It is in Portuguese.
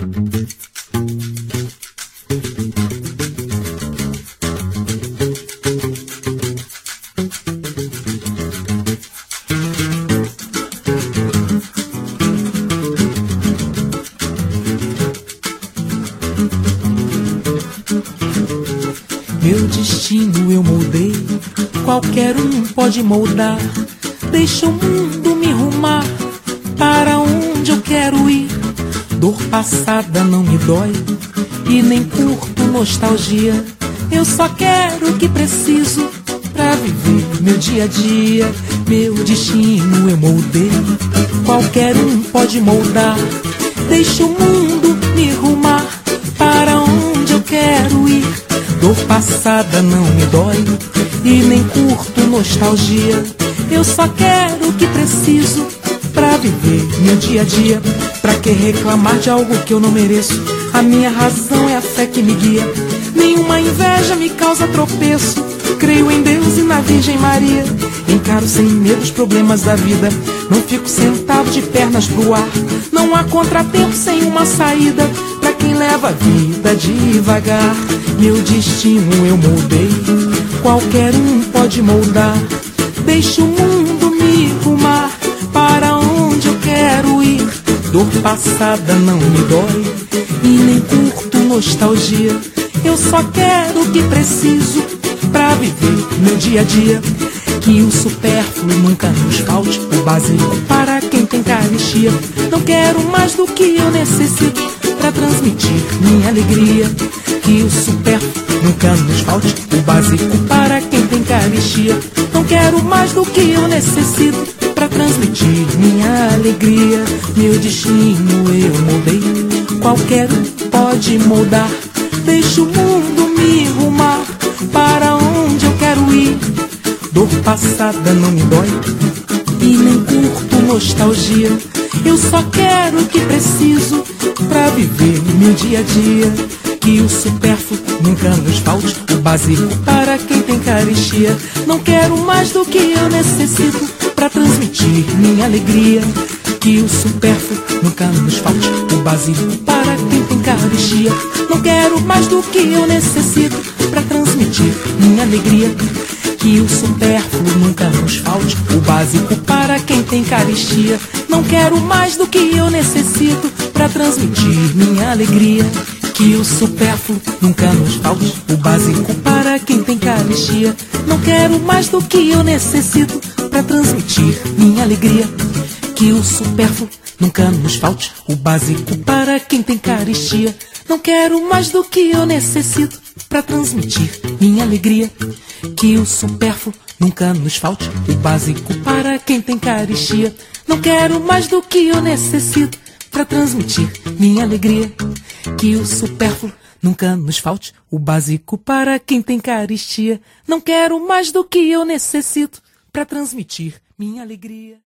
Meu destino eu moldei, qualquer um pode moldar. Deixa o mundo me rumar para onde eu quero ir. Dor passada não me dói e nem curto nostalgia. Eu só quero o que preciso pra viver meu dia a dia. Meu destino eu moldei, qualquer um pode moldar. Deixa o mundo me rumar para onde eu quero ir. Dor passada não me dói e nem curto nostalgia. Eu só quero o que preciso pra viver meu dia a dia. Pra que reclamar de algo que eu não mereço? A minha razão é a fé que me guia. Nenhuma inveja me causa tropeço. Creio em Deus e na Virgem Maria. Encaro sem medo os problemas da vida. Não fico sentado de pernas pro ar. Não há contratempo sem uma saída pra quem leva a vida devagar. Meu destino eu moldei, qualquer um pode moldar. Deixa o mundo me rumar para onde eu quero ir. Dor passada não me dói e nem curto nostalgia. Eu só quero o que preciso pra viver meu dia a dia. Que o supérfluo nunca nos falte, o básico para quem tem caristia. Não quero mais do que eu necessito pra transmitir minha alegria. Que o supérfluo nunca nos falte, o básico para quem tem caristia. Não quero mais do que eu necessito pra transmitir minha alegria. Meu destino eu moldei, qualquer um pode moldar. Deixa o mundo me rumar para onde eu quero ir. Dor passada não me dói e nem curto nostalgia. Eu só quero o que preciso pra viver meu dia a dia. Que o supérfluo nunca nos falte, o básico para quem tem caristia. Não quero mais do que eu necessito pra transmitir minha alegria. Que o supérfluo nunca nos falte, o básico para quem tem caristia. Não quero mais do que eu necessito pra transmitir minha alegria. Que o supérfluo nunca nos falte, o básico para quem tem caristia. Não quero mais do que eu necessito pra transmitir minha alegria. Que o supérfluo nunca nos falte, o básico para quem tem caristia. Não quero mais do que eu necessito pra transmitir minha alegria. Que o supérfluo nunca nos falte, o básico para quem tem caristia. Não quero mais do que eu necessito pra transmitir minha alegria. Que o supérfluo nunca nos falte, o básico para quem tem caristia. Não quero mais do que eu necessito pra transmitir minha alegria. Que o supérfluo nunca nos falte, o básico para quem tem caristia. Não quero mais do que eu necessito pra transmitir minha alegria.